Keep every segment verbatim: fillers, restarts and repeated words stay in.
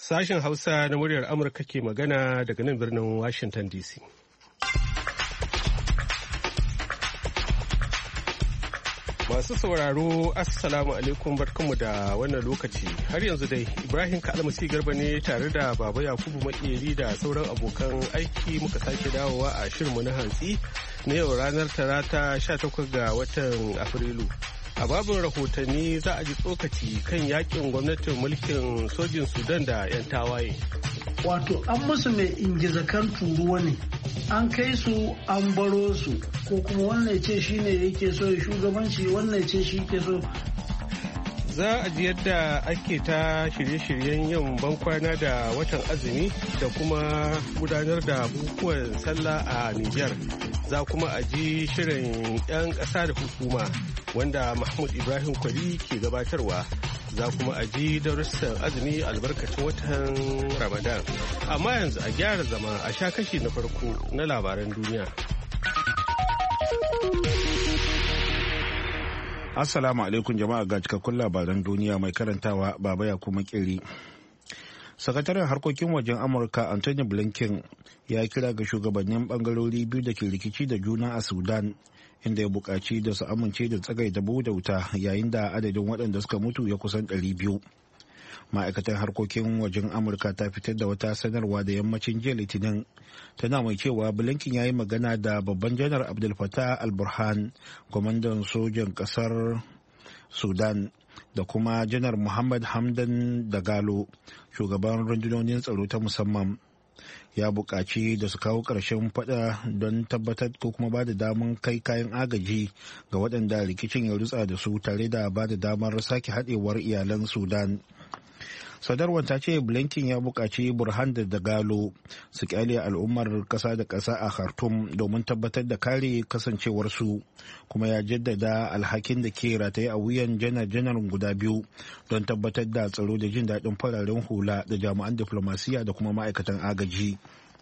Sashen Hausa na muryar Amurka ke magana daga nan birnin Washington D C. Masu sauraro, Assalamu alaikum barkanmu da wannan lokaci. Har yanzu dai Ibrahim Kalmasi Garba ne tare da Baba Yakubu Makeri da sauran abokan aiki muka sake dawowa a shirinmu na hantsi na yau ranar Talata sha takwas ga watan Afrilu. A babin rahotanni za a ji tsokaci kan yakin gwamnatin mulkin sojin Sudan da 'yan tawaye. Wato an musu mai ingizakan turuwa ne, an kai su an baro su, ko kuma wannan ce shi ne yake so ya shugabanci, wannan ce shi ke so. Za a ji yadda ake ta shirye-shiryen yin bankwana da watan azumi da kuma gudanar da bukukuwan sallah a Nijar. Za kuma a ji shirin 'yan ƙasa da hukuma wanda Mahmud Ibrahim Kwari ke gabatarwa. Za kuma a ji darussan azumi albarkacin watan Ramadan. Amma yanzu a gyara zama a sha kashi na farko na labaran duniya. Assalamu alaikum jama'a, ga cikakkun labaran duniya mai karantawa Baba Yakubu Makeri. Sakataren harkokin wajen Amurka Anthony Blinken ya kira ga shugabannin bangarori biyu da ke rikici da juna a Sudan, inda ya buƙaci da su amince da tsagaita buɗe wuta yayin da adadin waɗanda suka mutu ya kusan ɗari biyu. Ma'aikatar harkokin wajen Amurka ta fitar da wata sanarwa da yammacin jiya Litinin, tana mai cewa Blinken ya yi magana da babban janar Abdel Fattah al-Burhan, kwamandan sojan ƙasar Sudan, da kuma janar Muhammad Hamdan Dagalo, shugaban rundunonin tsaro ta musamman. Ya buƙaci da su kawo ƙarshen fada don tabbatar ko kuma ba da damar kai kayan agaji ga waɗanda rikicin ya rutsa da su, tare da ba da damar sake haɗewar iyalan Sudan. Sadarwar ta ce Blinken ya buƙaci Burhan da Dagalo su kyale al'ummar ƙasa da ƙasa a Khartoum domin tabbatar da kare kasancewarsu, kuma ya jaddada alhakin da ke rataye a wuyan janar-janar guda biyu don tabbatar da tsaro da jin daɗin fararen hula da jami'an diflomasiyya da kuma ma'aikatan agaji.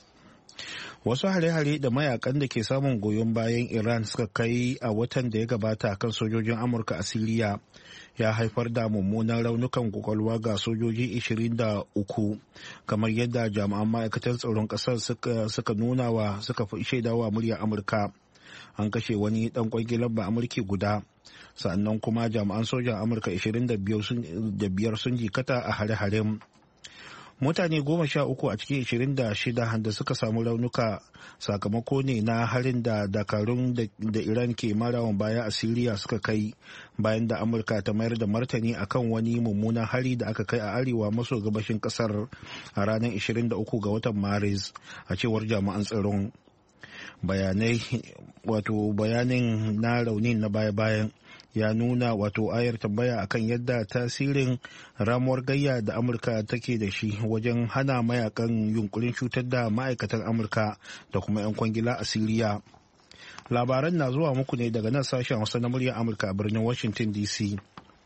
Wasu hare-hare da mayakan da ke samun goyon bayan Iran suka kai a watan da ya gabata kan sojojin Amurka a Siriya ya haifar da mummunan raunukan kwakwalwa ga sojoji ishirin da uku, kamar yadda jami'an ma'aikatan tsaron ƙasar suka, suka nuna wa suka shaidawa murya Amurka. An kashe wani ɗan kwangilar ba Amurki guda, sannan kuma jami'an sojan Amurka ishirin da biyar sun jikata a hare-haren. Mutane goma sha uku a cikin ishirin da shida da suka samu raunuka sakamako ne na harin da dakarun da Iran ke marawan baya a Siriya suka kai, bayan da Amurka ta mayar da martani akan wani mummunan hari da aka kai a arewa maso gabashin kasar a ranar ishirin da uku ga watan Maris, a cewar jami'an tsaron. Bayanai wato bayanin na raunin na baya-bayan ya nuna wato ayar tambaya akan yadda tasirin ramuwar gayya da Amurka take da shi wajen hana mayakan yunkurin cutar da ma'aikatan Amurka da kuma 'yan kwangila a Siriya. Labaran na zuwa muku ne daga nan sashen Hausa na muryar Amurka a birnin Washington D C.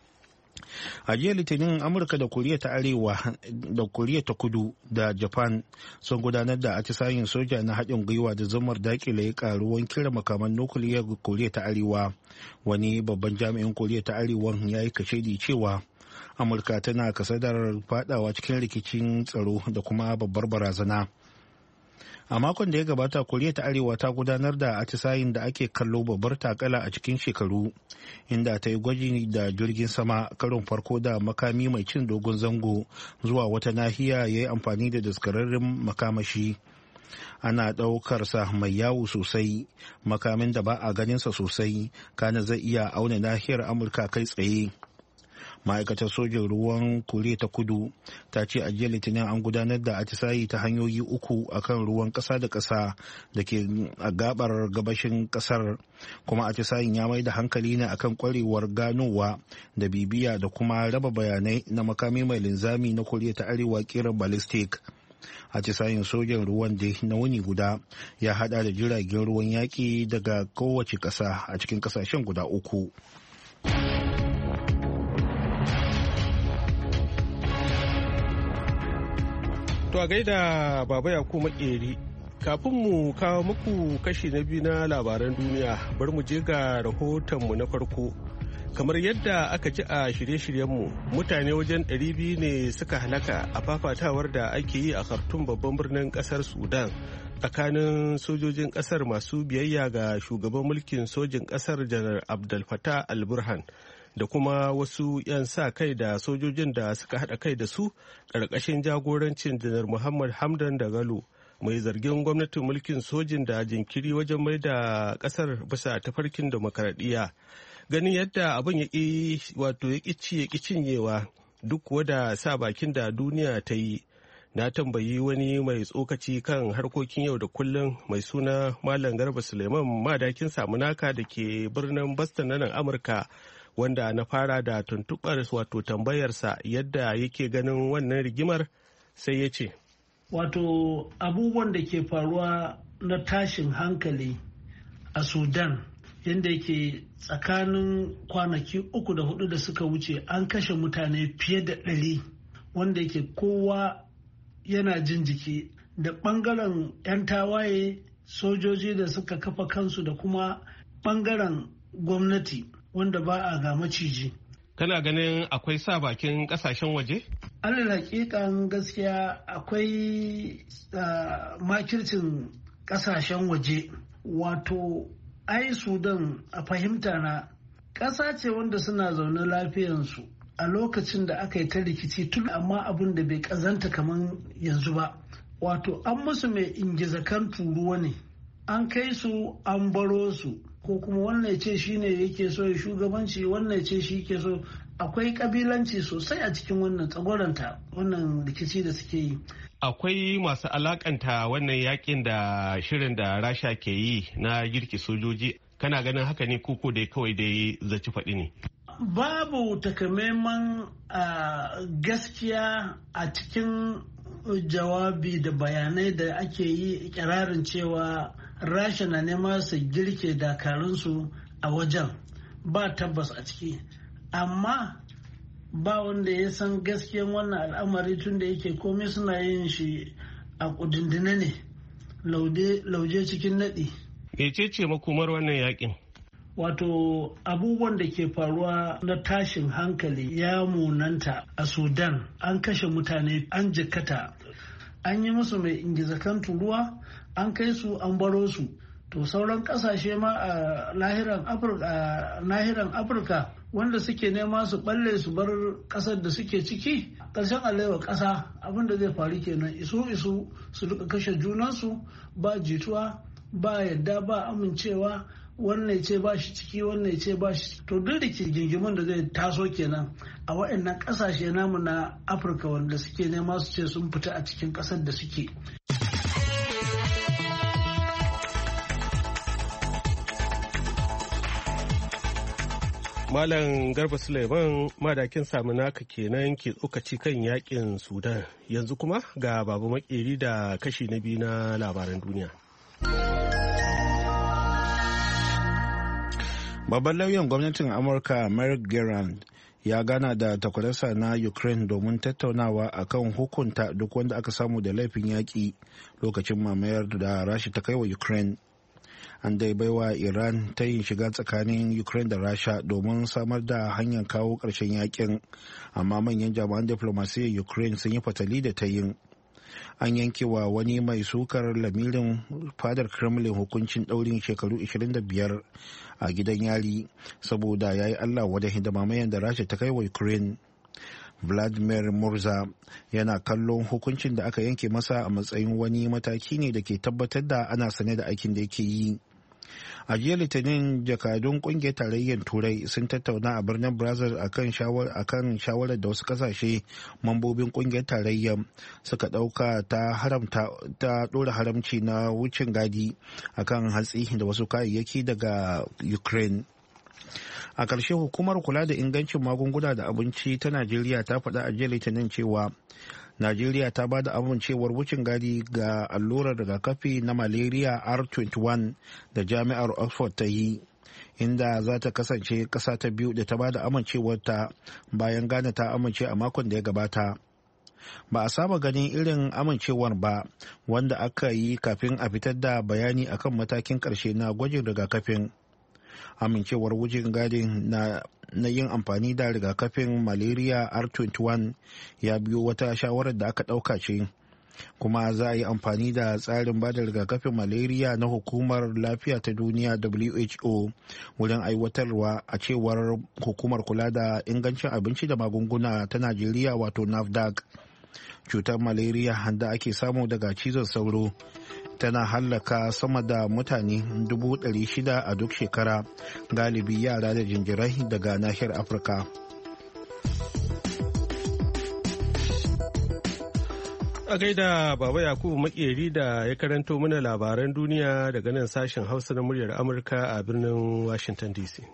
A jiya Litinin, Amurka da Koriya ta Arewa da Koriya ta Kudu da Japan sun gudanar da atisayen soja na haɗin gwiwa da zumar dakile karuwan kira makaman nukiliyar Koriya ta Arewa. Wani babban jami'in Koriya ta Arewa ya yi kashedi cewa Amurka tana kasadar fadawa cikin rikicin tsaro da kuma babbar barazana. A makon da ya gabata, Koriya ta Arewa ta gudanar da atisayin da ake kallo babbar takala a cikin shekaru, inda ta yi gwaji da jirgin sama karon farko da makami mai cin dogon zango zuwa wata nahiya ya yi amfani da daskararren makamashi. Ana ɗaukar sa mai yawo sosai, makamin da ba a ganinsa sosai, kana zai iya auna nahiyar Amurka kai tsaye. Ma'aikatar sojin ruwan Koriya ta Kudu ta ce a jiya Litinin an gudanar da atisayi ta hanyoyi uku akan ruwan ƙasa da ƙasa da ke a gabar gabashin ƙasar, kuma atisayin ya mai da hankali ne akan kwarewar ganowa da bibiya da kuma raba bayanai na makami mai linzami na Koriya ta Arewa kiran ballistic. Atisayin sojan ruwan da na wuni guda ya hada da jiragen ruwan yaƙi daga kowace ƙasa a cikin ƙasashen guda uku. To a gaida Baba Yakubu Makeri, kafin mu kawo muku kashi na biyu na labaran duniya, bari mu je ga rahotonmu na farko. kamar yadda aka ji a shirye-shiryenmu mutane wajen ɗari biyu ne suka halaka a fafatawar da ake yi a Khartoum babban birnin kasar Sudan tsakanin sojojin kasar masu biyayya ga shugaban mulkin sojin kasar janar Abdel Fattah al-Burhan da kuma wasu 'yan sa kai da sojojin da suka haɗa kai da su ƙarƙashin jagorancin janar Muhammad Hamdan Dagalo mai zargin gwamnatin mulkin sojin da jinkiri wajen mai da ƙasar bisa tafarkin demokaradiyya. Ganin yadda abin ya ƙi wato ya ƙi ci ya ƙi cinyewa duk kuwa da sa bakin da duniya ta yi, na tambayi wani mai tsokaci kan harkokin yau da kullum mai suna Malam Garba Suleiman Madakin Samunaka da ke birnin Boston na nan Amurka, wanda na fara da tuntuɓar wato tambayarsa yadda yake ganin wannan rigimar, sai ya ce. Wato abubuwan da ke faruwa na tashin hankali a Sudan yadda yake tsakanin kwanaki uku da hudu da suka wuce an kashe mutane fiye da ɗari wanda yake kowa yana jin jiki da ɓangaren 'yan tawaye sojoji da suka kafa kansu da kuma ɓangaren gwamnati wanda ba a ga maciji. Kana ganin akwai sa bakin kasashen waje? Alal hakikan gaskiya akwai uh, makircin kasashen waje. Wato ai Sudan a fahimta na ƙasa ce wanda suna zaune lafiyansu a lokacin da aka yi ta rikici tun amma abin da bai ƙazanta kamar yanzu ba. Wato an musu mai ingiza kan turuwa ne, an kai su an baro su, ko kuma wannan ce shi ne yake so ya shugabanci, wannan ce shi ke so. Akwai kabilanci sosai a cikin wannan tsagoranta wannan rikici da suke yi. Akwai masu alakanta wannan yakin da shirin da Rasha ke yi na girki sojoji. Kana ganin haka ne koko dai kawai dai zaci faɗi ne? Babu takamaiman gaskiya a cikin jawabi da bayanai da ake yi ikirarin cewa Rasha na nema su girke dakarunsu a wajen, ba tabbas a ciki. Amma ba wanda ya san gaskiyan wannan al'amari tun da yake komai suna yin shi a kudindine ne, lauje cikin naɗi. Mece ce makomar wannan yakin? Wato abubuwan da ke faruwa na tashin hankali ya munanta a Sudan. An kashe mutane, an jikkata, an yi musu mai ingizakan turuwa, an kai su an baro su. To sauran kasashe ma a lahiran Afirka wanda suke nema su balle su bar kasar da suke ciki, ƙarshen alewa ƙasa abin da zai faru kenan, isu isu su duka kashe junansu, ba jituwa, ba yadda, ba amincewa, wannan ce ba shi ciki, wannan ce ba shi. To duk da ke gingimin da zai taso kenan a waɗannan ƙasashe namu na Afirka wanda suke nema su ce sun fita a cikin ƙasar da suke. Malam Garba Suleiman Madakin Samunaka kenan ke tsokaci kan yakin Sudan. Yanzu kuma ga Babu Makeri da kashi na biyu na labaran duniya. Babban lauyan gwamnatin Amurka Merrick Garland ya gana da takwararsa na Ukraine domin tattaunawa akan hukunta duk wanda aka samu da laifin yaƙi lokacin mamayar da Rasha ta kai wa Ukraine. An dai baiwa Iran ta yin shiga tsakanin Ukraine da Rasha domin samar da hanyar kawo ƙarshen yakin, amma manyan jami'an diplomasiyyar Ukraine sun yi fatali da ta yin. An yanke wa wani mai sukar lamirin fadar Kremlin hukuncin ɗaurin shekaru ashirin da biyar a gidan yari saboda ya yi Allah wadda da mamayen da Rasha ta kai wa Ukraine. Vladimir Murza yana kallon hukuncin da aka yanke masa a matsayin wani mataki ne da ke tabbatar da ana sane da aikin da yake yi. A jiya Litinin jakadun kungiyar tarayyar Turai sun tattauna a birnin Brazil akan shawarar da wasu kasashe mambobin kungiyar tarayyar suka dauka ta haramta ta dora haramci na wucin gadi akan hatsi da wasu kayayyaki daga Ukraine. A ƙarshe hukumar kula da ingancin magunguna da abinci ta Najeriya ta faɗa a jiya Litinin cewa Najeriya ta ba da amincewar wucin gadi ga allurar rigakafi na malaria R twenty-one da jami'ar Oxford ta yi, inda za ta kasance ƙasa ta biyu da ta ba da amincewarta bayan Ghana ta amince a makon da ya gabata. Ba a saba ganin irin amincewar ba wanda aka yi kafin a fitar da bayani akan matakin ƙarshe na gwajin rigakafin. amincewar wucin gadin na na yin amfani da rigakafin malaria R twenty-one ya biyo wata shawarar da aka ɗauka ce, kuma za a yi amfani da tsarin bada rigakafin malaria na hukumar lafiya ta duniya W H O wurin aiwatarwa, a cewar hukumar kula da ingancin abinci da magunguna ta Najeriya wato NAFDAC. Cutar malaria da ake samu daga cizon sauro tana hallaka sama da mutane dubu ɗari shida a duk shekara, galibi yara da jinjirai daga nahiyar Afirka. A gaida Baba Yakubu Makeri da ya karanto mana labaran duniya daga nan sashen Hausa na muryar Amurka a birnin Washington D C.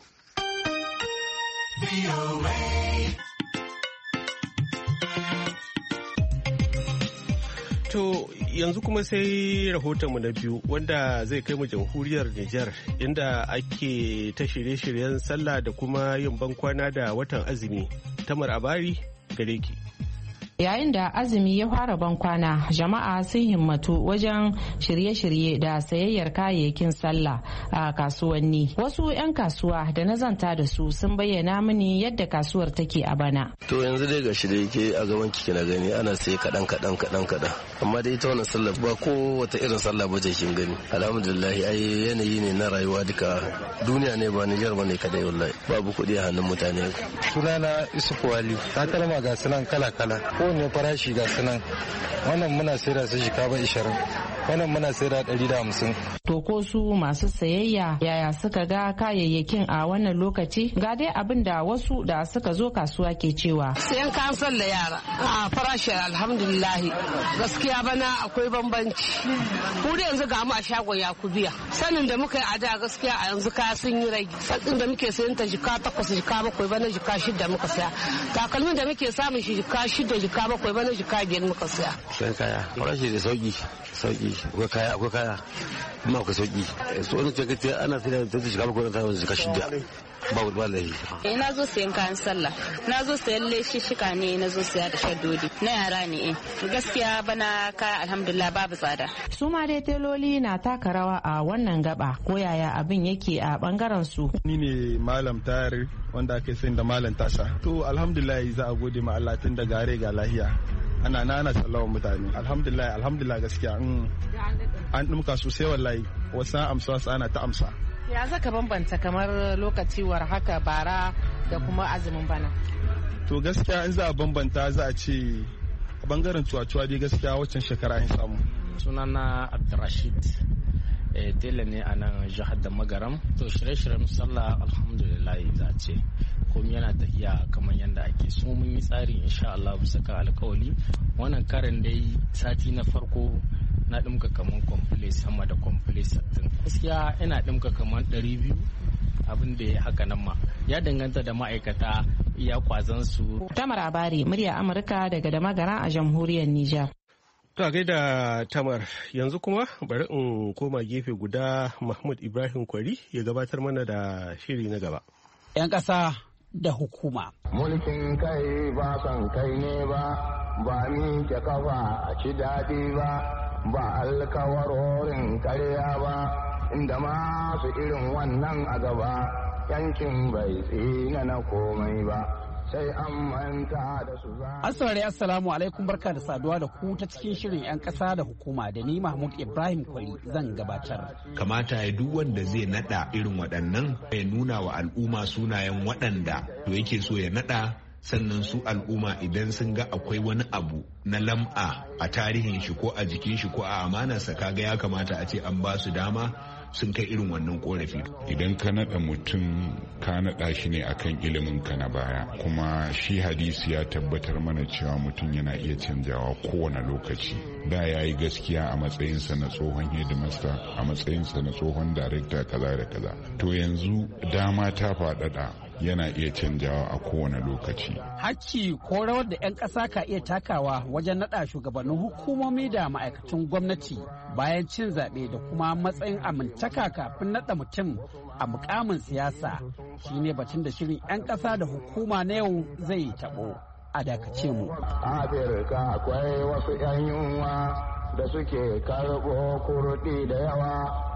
To yanzu kuma sai rahotonmu na biyu wanda zai kai mu jamhuriyar Nijar, inda ake ta shirye-shiryen sallah da kuma yin bankwana da watan azumi. Tamar Abari gare ki. Yayin da azumi ya fara bankwana, jama'a sun himmatu wajen shirye-shirye da sayayyar kayayyakin sallah a kasuwanni. Wasu 'yan kasuwa da na zanta da su sun bayyana mini yadda kasuwar take a bana. To yanzu dai gashi da yake a gaban kike na gani ana saye kadan kadan kadan kadan. Amma dai ita wannan sallah ba ko wata irin sallah ba kin gani. Alhamdulillah ai yanayi ne na rayuwa duka duniya ne ba Nijar bane kadai wallahi. Babu kuɗi a hannun mutane. Sunana Isufu Wali. Takalma ga sunan kala kala. Kowane farashi ga sunan, wannan muna saida su shika ba ishirin, wannan muna saida ɗari da hamsin. To ko su masu sayayya yaya suka ga kayayyakin a wannan lokaci? Ga dai abin da wasu da suka zo kasuwa ke cewa. Sayan kayan sallah yara a farashi alhamdulillah gaskiya bana akwai bambanci. Ku da yanzu ga mu a shagon Yakubiya. Sanin da muka yi a da gaskiya a yanzu kaya sun yi rage. Sakin da muke sayan ta jika takwas jika bakwai bana jika shida muka saya. Takalmin da muke samun shi jika shida jika bakwai bana jika biyar muka saya. Sai kaya farashi da sauki sauki akwai kaya akwai kaya kuma akwai sauki. So wani ce ana sayan ta jika bakwai ta jika shida. Ba wallahi. Eh na zo sayan kayan sallah. Na zo sayan leshi shika ne, na zo saya da shaddodi. Na yara ne eh. Gaskiya bana kaya alhamdulillah babu tsada. Su ma dai teloli na taka rawa a wannan gaba. Ko yaya abin yake a bangaren su? Ni ne Malam Tayar wanda ake sayin da Malam Tasha. To alhamdulillah za a gode ma Allah tun da gare ga lahiya. Ana nana sallawa mutane. Alhamdulillah alhamdulillah gaskiya an dumka sosai wallahi. Wasu amsa wasu ana ta amsa. Ya zaka bambanta kamar lokaci war haka bara da kuma azumin bana? To gaskiya in za a bambanta za a ce a bangaren cuwa-cuwa dai gaskiya waccan shekara an samu. Sunana Abdurrashid tela ne a nan jihar da Magaram. To shirye-shiryen sallah alhamdulillah za a ce komai yana tafiya kamar yadda ake so. Mun yi tsari insha Allah bisa kan alkawali. Wannan karin dai sati na farko na dimka kamar complete sama da complete sattin. Gaskiya ina dimka kamar ɗari biyu abin da ya haka nan ma ya danganta da ma'aikata iya kwazon su. Tamar Abari, murya Amurka daga da Magara a jamhuriyar Nijar. To a gaida Tamar, yanzu kuma bari in koma gefe guda Mahmud Ibrahim Kwari ya gabatar mana da shiri na gaba. 'Yan ƙasa da hukuma. Mulkin kai ba son kai ne ba, ba ni ke kafa a ci daɗi ba, ba alkawarorin karya ba, inda masu irin wannan a gaba, yankin bai tsina na komai ba. Sai an manta da su za. Asalamu assalamu alaikum, barka da saduwa da ku ta cikin shirin 'yan ƙasa da hukuma da ni Mahmud Ibrahim Kwari zan gabatar. Kamata ya duk wanda zai nada irin waɗannan ya nuna wa al'umma sunayen waɗanda to yake so ya nada, sannan su al'umma idan sun ga akwai wani abu na lam'a a tarihin shi ko a jikin shi ko a amanarsa, kaga ya kamata a ce an ba su dama sun kai irin wannan korafi. Idan ka naɗa mutum ka naɗa shi ne akan ilimin ka na baya, kuma shi hadisi ya tabbatar mana cewa mutum yana iya canjawa kowane lokaci. Da ya yi gaskiya a matsayinsa na tsohon hedimasta, a matsayinsa na tsohon darekta kaza da kaza. To yanzu dama ta faɗaɗa, yana iya canjawa a kowane lokaci. Hakki ko rawar da 'yan ƙasa ka iya takawa wajen naɗa shugabannin hukumomi da ma'aikatan gwamnati bayan cin zaɓe da kuma matsayin amintaka kafin naɗa mutum a mukamin siyasa shine batun da shirin 'yan ƙasa da hukuma na yau zai taɓo. A dakace mu. Afirka akwai wasu 'yan yunwa da suke karɓo kurɗi da yawa,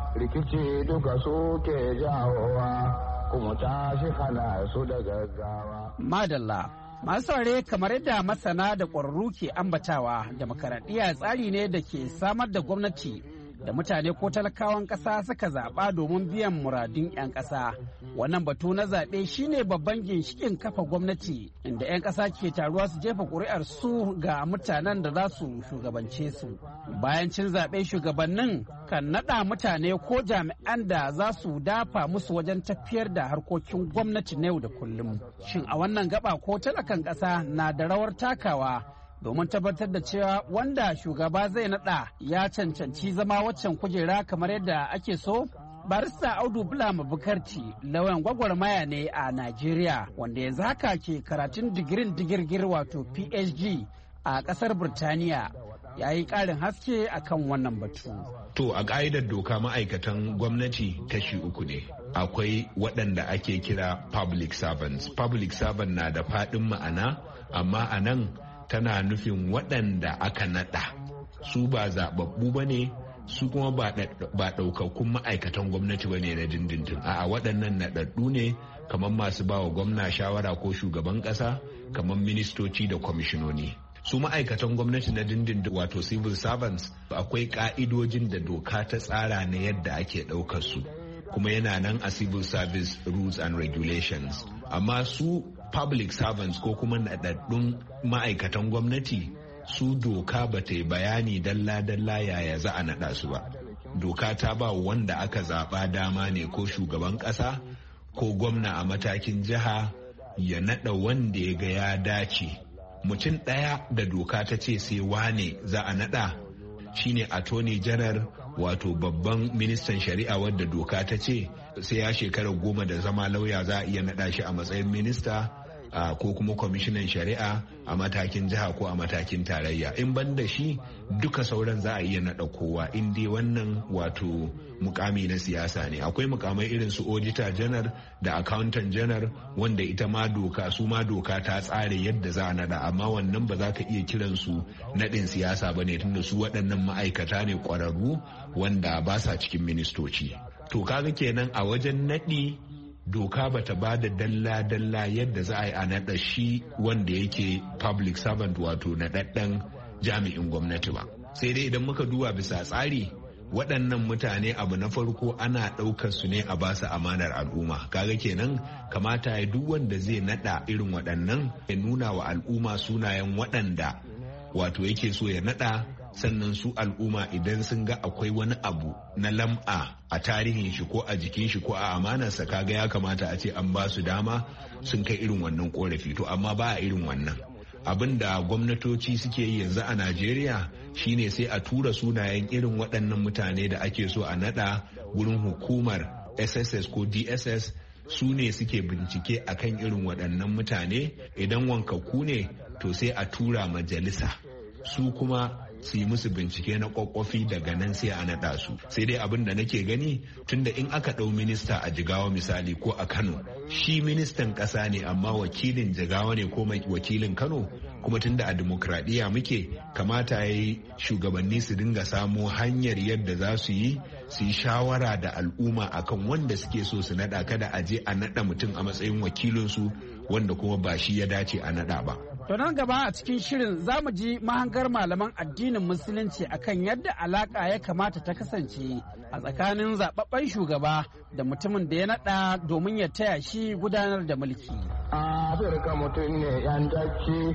rikici duka suke jawowa kuma tashi hana su da gaggawa. Madalla. Masu saurare kamar yadda masana da ƙwararru ke ambatawa, demokaradiyya tsari ne da ke samar da gwamnati da mutane ko talakawan ƙasa suka zaɓa domin biyan muradun 'yan ƙasa. Wannan batu na zaɓe shine babban ginshiƙin kafa gwamnati, inda 'yan ƙasa ke taruwa su jefa ƙuri'ar su ga mutanen da za su shugabance su. Bayan cin zaɓe, shugabannin kan naɗa mutane ko jami'an da za su dafa musu wajen tafiyar da harkokin gwamnati na yau da kullum. Shin a wannan gaba ko talakan ƙasa na da rawar takawa domin tabbatar da cewa wanda shugaba zai nada ya cancanci zama waccan kujera kamar yadda ake so? Barista Audu Bulama Bukarti lauyan gwagwarmaya ne a Najeriya, wanda yanzu haka ke karatun digirin digirgir wato P H D a kasar Birtaniya, ya yi ƙarin haske akan wannan batu. To a ƙa'idar doka ma'aikatan gwamnati kashi uku ne. Akwai waɗanda ake kira public servants. Public servant na da faɗin ma'ana, amma a nan tana nufin waɗanda aka naɗa su ba zaɓaɓɓu ba ne, su kuma ba ɗaukakkun ma'aikatan gwamnati ba ne na dindindin. A'a, waɗannan naɗaɗɗu ne kamar masu ba wa gwamna shawara ko shugaban ƙasa, kamar ministoci da kwamishinoni. Su ma'aikatan gwamnati na dindindin wato civil servants, akwai ƙa'idojin da doka ta tsara na yadda ake ɗaukar su, kuma yana nan a civil service rules and regulations. Amma su public servants ko kuma naɗaɗɗun ma'aikatan gwamnati, su doka ba ta yi bayani dalla-dalla yaya za a naɗa su ba. Doka ta ba wanda aka zaɓa dama ne ko shugaban ƙasa ko gwamna a matakin jiha ya naɗa wanda ya ga ya dace. Mutum ɗaya da doka ta ce sai wane za a naɗa shine attorney general, wato babban ministan shari'a wadda doka ta ce sai ya shekara goma da zama lauya za a iya naɗa shi a matsayin minista uh, ko kuma kwamishinan shari'a a matakin jiha ko a matakin tarayya. In ban da shi duka sauran za a iya naɗa kowa in dai wannan wato mukami na siyasa ne. Akwai mukamai irin su auditor general da accountant general wanda ita ma doka su ma doka ta tsare yadda za a naɗa, amma wannan ba za ka iya kiran su naɗin siyasa ba ne, tunda su waɗannan ma'aikata ne ƙwararru wanda ba sa cikin ministoci. To kaga kenan a wajen naɗi doka bata ba da dalla-dalla yadda za a yi a naɗa shi wanda yake public servant wato naɗaɗɗen jami'in gwamnati ba. Sai dai idan muka duba bisa tsari, waɗannan mutane abu na farko ana ɗaukar su ne a basu amanar al'umma. Kaga kenan kamata ya duk wanda zai naɗa irin waɗannan ya nuna wa al'umma sunayen waɗanda wato yake so ya naɗa, sannan su al'umma idan sun ga akwai wani abu na lam'a a tarihin shi ko a jikin shi ko a amanarsa, kaga ya kamata a ce an ba su dama sun kai irin wannan korafi. To amma ba a irin wannan. Abin da gwamnatoci suke yi yanzu a Najeriya shine sai a tura sunayen irin waɗannan mutane da ake so a nada wurin hukumar S S S ko D S S, su ne suke bincike akan irin waɗannan mutane. Idan wankakku ne to sai a tura majalisa, su kuma su yi musu bincike na kwakwafi, daga nan sai a naɗa su. Sai dai abin da nake gani, tunda in aka ɗau minista a Jigawa misali ko a Kano, shi ministan ƙasa ne amma wakilin Jigawa ne ko wakilin Kano, kuma tunda a demokradiyya muke, kamata ya yi shugabanni su dinga samo hanyar yadda za su yi su yi shawara da al'umma akan wanda suke so su naɗa, kada a je a naɗa mutum a matsayin wakilinsu wanda kuma ba shi ya dace a naɗa ba. To nan gaba a cikin shirin za mu ji mahangar malaman addinin musulunci akan yadda alaka ya kamata ta kasance a tsakanin zababben shugaba da mutumin da ya nada domin ya taya shi gudanar da mulki. Afirka mutum ne yantacci,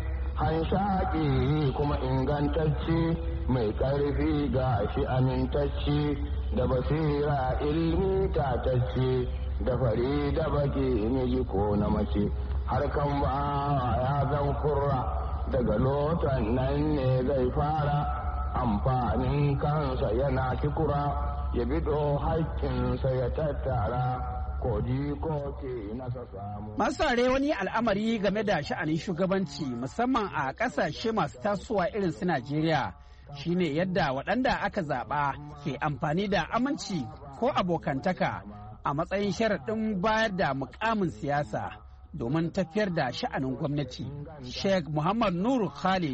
hanshaƙi kuma ingantacci, mai ƙarfi ga shi amintacci, da basira ilmi tatacci, da fari da baki ne ko na mace. Harkan ba ya zan kurra daga lotan nan ne zai fara, amfanin kansa yana kikura, ya bido haƙƙinsa ya tattara, koji ko ke nasa samu. Masare wani al'amari game da sha'anin shugabanci musamman a ƙasashe masu tasowa irin su Najeriya shine yadda waɗanda aka zaɓa ke amfani da aminci ko abokantaka a matsayin sharaɗin bayar da mukamin siyasa domin tafiyar da sha'anin gwamnati. Sheikh Muhammad Nuru Khalid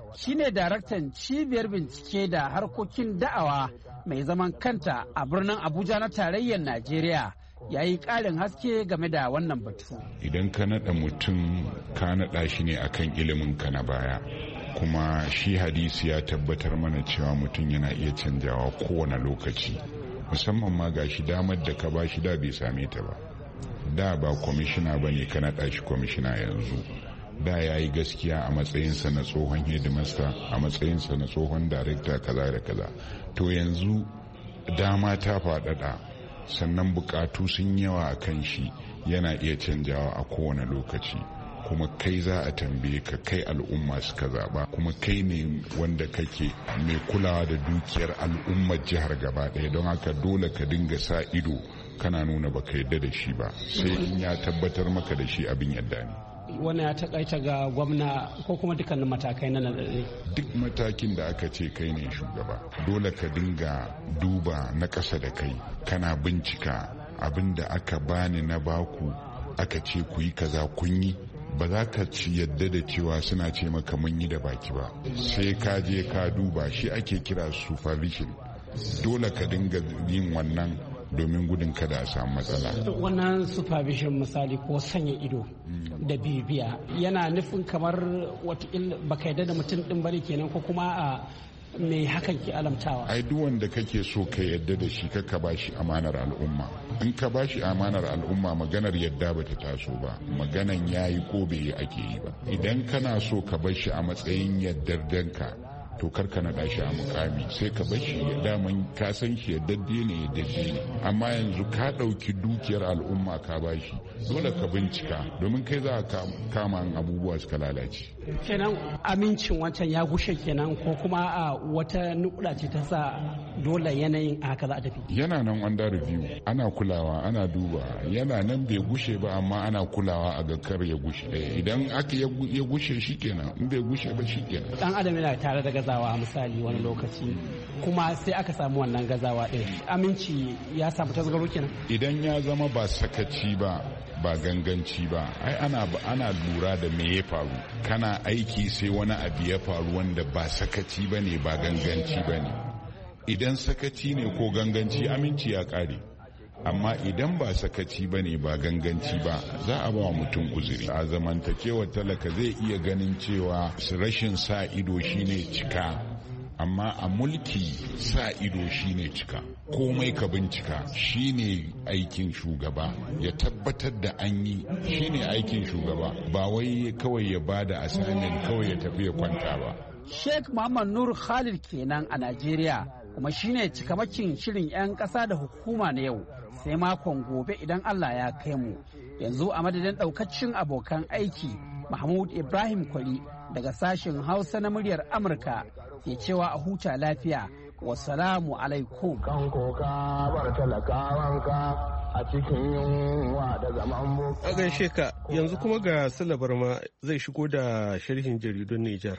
shine daraktan cibiyar bincike da harkokin da'awa mai zaman kanta a birnin Abuja na tarayyar Najeriya. Ya yi ƙarin haske game da wannan batu. Idan ka naɗa mutum ka naɗa shi ne akan ilimin ka na baya, kuma shi hadisi ya tabbatar mana cewa mutum yana iya canjawa kowane lokaci, musamman ma ga shi damar da ka ba shi da bai same ta ba. Da ba kwamishina ba ne ka naɗa shi kwamishina yanzu. Da ya yi gaskiya a matsayinsa na tsohon hedimasta, a matsayinsa na tsohon darekta kaza da kaza. To yanzu dama ta faɗaɗa, sannan bukatu sun yawa a kan shi, yana iya canjawa a kowane lokaci. Kuma kai za a tambaye ka, kai al'umma suka zaba, kuma kai ne wanda kake mai kulawa da dukiyar al'ummar jihar gaba ɗaya. Don haka dole ka dinga sa ido kana nuna baka yadda da shi ba, sai in ya tabbatar maka da shi abin yadda ne. Wannan ya takaita ga gwamna ko kuma dukkanin matakai na nadade? Duk matakin da aka ce kai ne shugaba, dole ka dinga duba na ƙasa da kai, kana bincika abin da aka bani na baku, aka ce ku yi kaza kun yi. Ba za ka ci yadda da cewa suna ce maka mun yi da baki ba, sai ka je ka duba. Shi ake kira supervision. Dole ka dinga yin wannan domin gudun kada a samu matsala. Wannan supervision misali ko sanya ido da bibiya yana nufin kamar watakila baka yadda da mutum din bane kenan, ko kuma a me hakan ke alamtawa? Ai duk wanda kake so ka yadda da shi ka ba shi amanar al'umma. In ka ba shi amanar al'umma, maganar yadda ba ta taso ba, maganan yayi ko bai yi ake yi ba. Idan kana so ka bar shi a matsayin yaddar danka, to karka naɗa shi a mukami, sai ka bar shi ya daman ka san shi yaddadde ne yaddadde ne. Amma yanzu ka ɗauki dukiyar al'umma ka ba shi, dole ka bincika, domin kai za ka kama abubuwa suka lalace. Kenan amincin wancan ya gushe kenan, ko kuma a wata nukuda ce ta sa dole yanayin haka za a tafi? Yana nan under review, ana kulawa, ana duba, yana nan bai gushe ba, amma ana kulawa a ga kar ya gushe. Idan aka ya gushe shi kenan, in bai gushe ba shi kenan. Dan adam yana tare da gazawa misali wani lokaci, kuma sai aka samu wannan gazawa ɗin, aminci ya samu tasgaro kenan. Idan ya zama ba sakaci ba, ba ganganci ba, ai ana ana lura da me ya faru. Kana aiki sai wani abu ya faru wanda ba sakaci bane ba ganganci bane. Idan sakaci ne ko ganganci, aminci ya kare. Amma idan ba sakaci bane ba ganganci ba, za a ba wa mutum uzuri. A zamantakewa talaka zai iya ganin cewa rashin sa ido shine cika, amma a mulki sa ido shine cika. Komai ka bincika shine aikin shugaba, ya tabbatar da an yi shine aikin shugaba, ba wai kawai ya bada assignment kawai ya tafi ya kwanta ba. Sheikh Muhammad Nur Khalid kenan a Najeriya, kuma shine cikamakin shirin 'yan ƙasa da hukuma na yau, sai makon gobe idan Allah ya kai mu. Yanzu a madadin ɗaukacin abokan aiki, Mahmud Ibrahim Kwari daga sashen Hausa na muryar Amurka ke cewa a huta lafiya. Wassalamu alaikum. Kan koka bar talakawanka a cikin yunwa da zaman a gaishe ka. Yanzu kuma ga Salabar ma zai shigo da sharhin jaridun Nijar.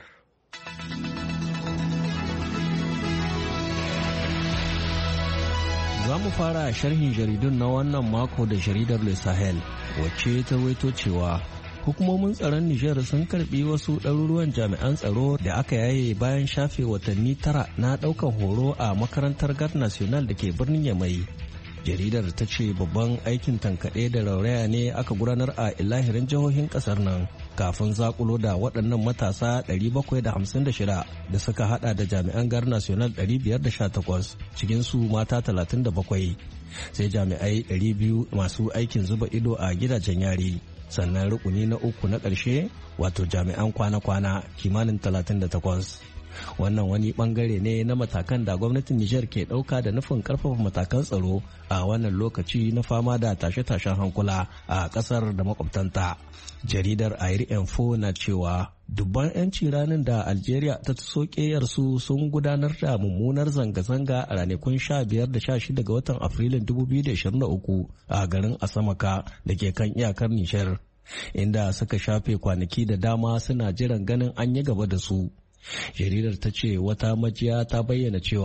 Za mu fara sharhin jaridun na wannan mako da jaridar Le Sahel, wacce ta rawaito cewa hukumomin tsaron Nijar sun karbi wasu ɗaruruwan jami'an tsaro da aka yaye bayan shafe watanni tara na ɗaukan horo a makarantar Garde National da ke birnin Yamai. Jaridar ta ce babban aikin tankaɗe da rauraya ne aka gudanar a ilahirin jihohin ƙasar nan kafin zakulo da waɗannan matasa ɗari bakwai da hamsin da shida da suka hada da jami'an Garde National ɗari biyar da sha takwas, cikinsu mata talatin da bakwai, sai jami'ai ɗari biyu masu aikin zuba ido a gidajen yari. Sannan rukuni na uku na ƙarshe wato jami'an kwana-kwana kimanin talatin da takwas. Wannan wani bangare ne na matakan da gwamnatin Nijar ke ɗauka da nufin ƙarfafa matakan tsaro a wannan lokaci na fama da tashe-tashen hankula a ƙasar da makwabtanta. Jaridar Air Info na cewa dubban 'yanci ranar da Algeria ta soke su sun gudanar da mummunar zanga-zanga a ranakun sha biyar da sha shida ga watan Afrilun dubu biyu da ashirin da uku a garin Asamaka da ke kan iyakar Nijar, inda suka shafe kwanaki da dama suna jiran ganin an yi gaba da su. Jaridar ta ce wata majiya ta bayyana cewa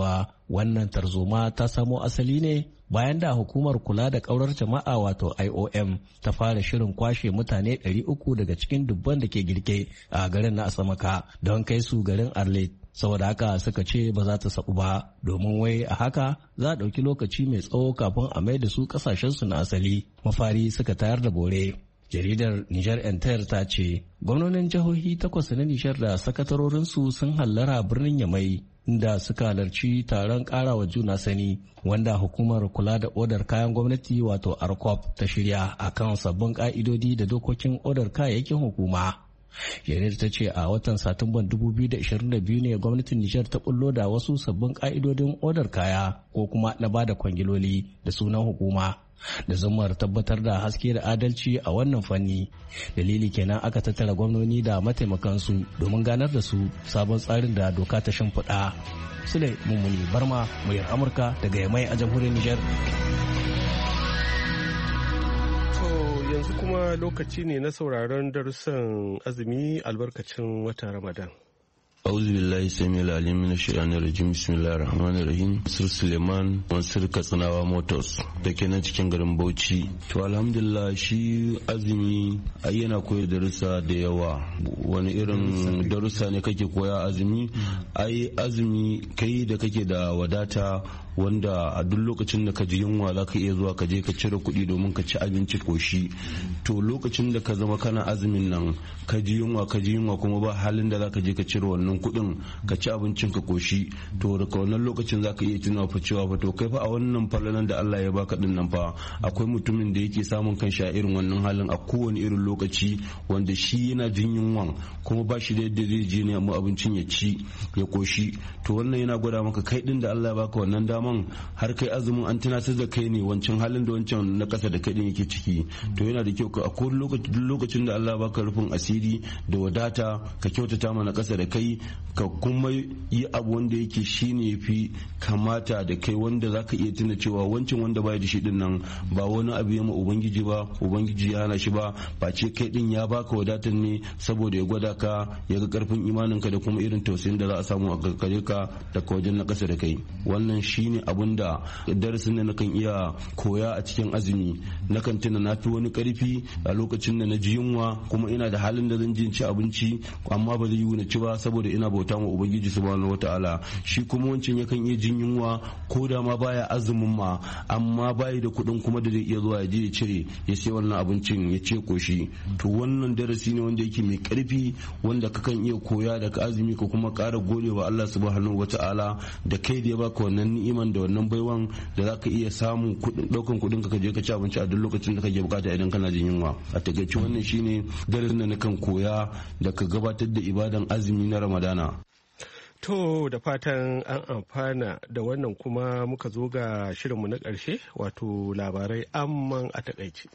Wannan tarzoma ta samo asali ne bayan da hukumar kula da ƙaurar jama'a wato I O M ta fara shirin kwashe mutane ɗari uku daga cikin dubban da ke girke a garin na Asamaka don kai su garin Arlet. Saboda haka suka ce ba za ta sabu ba, domin wai a haka za a ɗauki lokaci mai tsawo kafin a mai da su ƙasashensu na asali. Mafari suka tayar da bore. Jaridar Niger Enter ta ce gwamnonin jihohi takwas na Niger da sakatarorinsu sun hallara birnin Yamai inda suka halarci taron karawa juna sani wanda hukumar kula da odar kayan gwamnati wato ARCOP ta shirya akan sabbin ka'idodi da dokokin odar kayayyakin hukuma. Jaridar ta ce a watan Satumban dubu biyu da ashirin da biyu ne gwamnatin Nijar ta bullo da wasu sabbin ka'idodin odar kaya ko kuma na bada kwangiloli da sunan hukuma da zumar tabbatar da haske da adalci a wannan fanni. Dalili kenan aka tattara gwamnoni da mataimakansu domin ganar da su sabon tsarin da doka ta shimfiɗa. Sule Mummuni Barma, muryar Amurka daga Yamai a jamhuriyar Nijar. Yanzu kuma lokaci ne na sauraron darussan azumi albarkacin watan Ramadan. Auzu billahi samil alim min shaitanir rajim bismillahir rahmanir rahim. Sir Suleiman Mansur Katsinawa Motors da ke nan cikin garin Bauchi. To alhamdulillah shi azumi ai yana koyar da darussa da yawa. Wani irin darussa ne kake koya azumi? Ai azumi kai da kake da wadata wanda a duk lokacin da ka ji yunwa za ka iya zuwa ka je ka cire kuɗi domin ka ci abinci koshi. To lokacin da ka zama kana azumin nan ka ji yunwa ka ji yunwa kuma ba halin da za ka je ka cire wannan kuɗin ka ci abincin ka koshi, to daga wannan lokacin za ka iya tunawa fa cewa fa to kai fa a wannan falalan da Allah ya baka din nan fa akwai mutumin da yake samun kanshi a irin wannan halin a kowane irin lokaci wanda shi yana jin yunwan kuma ba shi da yadda zai je ne amma abincin ya ci ya koshi. To wannan yana gwada maka kai din da Allah ya baka wannan dama har kai azumin an tunatar da kai ne wancan halin da wancan na kasa da kai din yake ciki. To yana da kyau a kowane lokaci duk lokacin da Allah baka rufin asiri da wadata ka kyautata mana kasa da kai ka kuma yi abu wanda yake shine fi kamata da kai wanda zaka iya tuna cewa wancan wanda bai da shi din nan ba wani abu ya ma ubangiji ba, ubangiji ya hana shi ba, ba ce kai din ya baka wadatar ne saboda ya gwada ka ya ga karfin imanin ka da kuma irin tausayin da za a samu a gare ka daga wajen na kasa da kai. Wannan shine abin da darasin da nakan iya koya a cikin azumi. Nakan tuna na fi wani karfi a lokacin da na ji yunwa kuma ina da halin da zan je ci abinci amma ba zai yi na ci ba saboda ina bauta ma ubangiji subhanahu wataala. Shi kuma wancan yakan iya jin yunwa ko da ma baya azumin ma amma bayi da kuɗin kuma da zai iya zuwa ya je ya cire ya sai wannan abincin ya ce koshi. To wannan darasi ne wanda yake mai karfi wanda kakan iya koya daga azumi ko kuma ƙara godewa Allah subhanahu wataala da kai da ya baka wannan ni'iman da wannan baiwan da za ka iya samun daukan kudin ka je ka ci abinci a duk lokacin da kake bukata idan kana jin yunwa. A takaice wannan shine darasin da nakan koya da ka gabatar da ibadan azumi na Ramadana. To da fatan an amfana da wannan kuma muka zo ga shirinmu na ƙarshe wato labarai amman a takaice.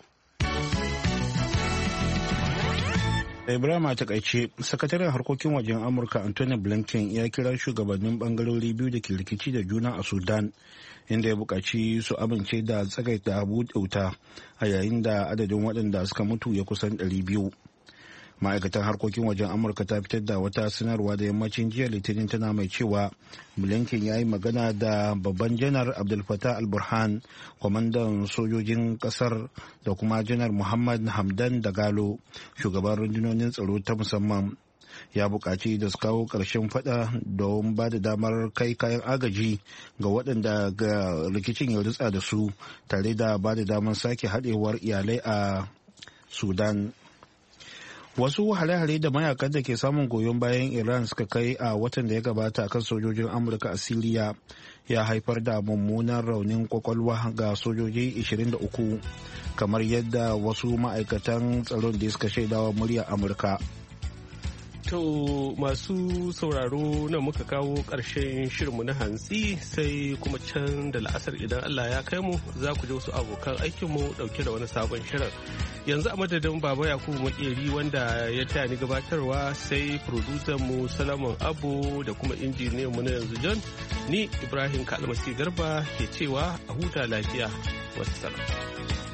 Ibrahim a takaice, sakataren harkokin wajen Amurka Anthony Blinken ya kira shugabannin bangarori biyu da ke rikici da juna a Sudan, inda ya buƙaci su amince da tsagaita buɗe wuta a yayin da adadin waɗanda suka mutu ya kusan ɗari biyu. Ma'aikatan harkokin wajen Amurka ta fitar da wata sanarwa da yammacin jiya Litinin tana mai cewa Blinken ya yi magana da babban janar Abdul Fattah al-Burhan, kwamandan sojojin kasar, da kuma janar Muhammad Hamdan Dagalo, shugaban rundunonin tsaro ta musamman. Ya buƙaci da su kawo ƙarshen fada don ba da damar kai kayan agaji ga waɗanda ga rikicin ya rutsa da su, tare da ba da damar sake haɗewar iyalai a Sudan. Wasu hare-hare da mayakan da ke samun goyon bayan Iran suka kai a watan da ya gabata kan sojojin Amurka a Siriya ya haifar da mummunan raunin kwakwalwa ga sojoji ishirin da uku, kamar yadda wasu ma'aikatan tsaron da suka shaidawa muryar Amurka. To masu sauraro nan muka kawo ƙarshen shirinmu na hantsi, sai kuma can da la'asar idan Allah ya kai mu za ku ji wasu abokan aikinmu ɗauke da wani sabon shirin. Yanzu a madadin Baba Yakubu Makeri wanda ya taya ni gabatarwa, sai mu Salamun Abu da kuma injiniyanmu na yanzu John, ni Ibrahim Kalmasi Garba ke cewa a huta lafiya. Wassalam.